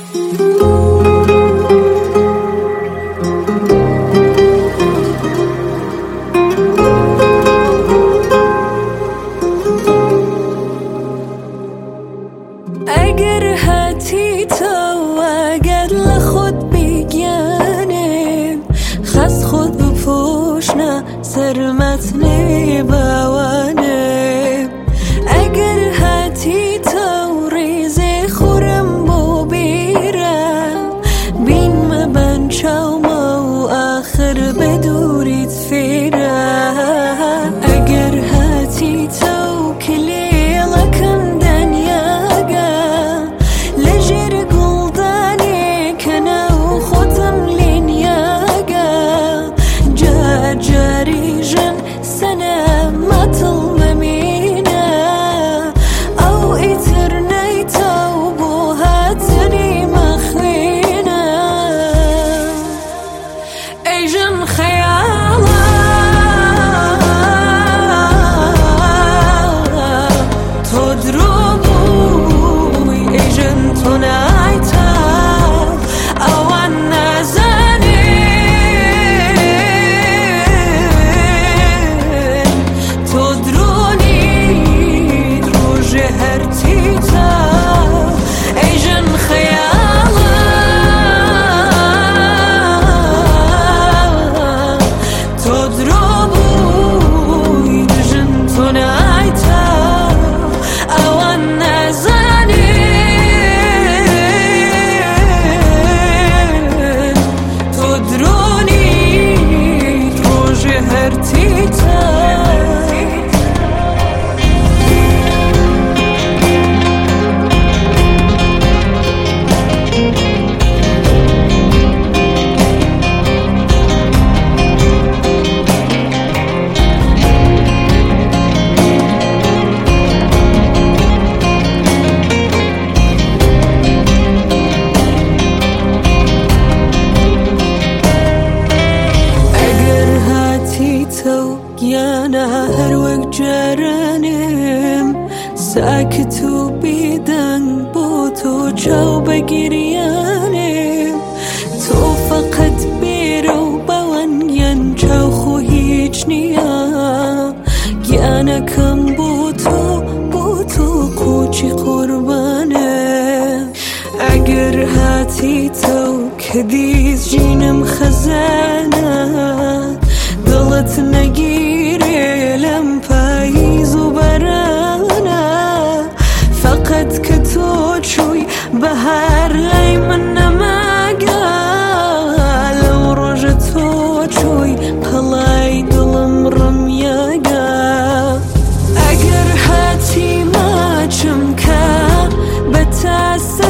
اگر هاتی تو اگر لخود بگیانم خست خود بپوشنا سر متن باوانم اگر هاتی تو ریز خورم بو بیرم بین مبن چاوما و آخر بدورید فیرم اگر هاتی تو کلی لکن هر وقت جرانم ساکت و بیدن با تو چاو بگیریانم تو فقط بیرو باون ین چاو خو هیچ نیا گیانه کم با تو کوچی قربانه اگر هاتی تو کدیز جینم خزانه دلت نگیره لم پاییز و برانه فقط که تو چوی بهر لای من نماگا لو روژ تو چوی پلای دلم رمیاگا اگر هاتی ما چمکا بتاسا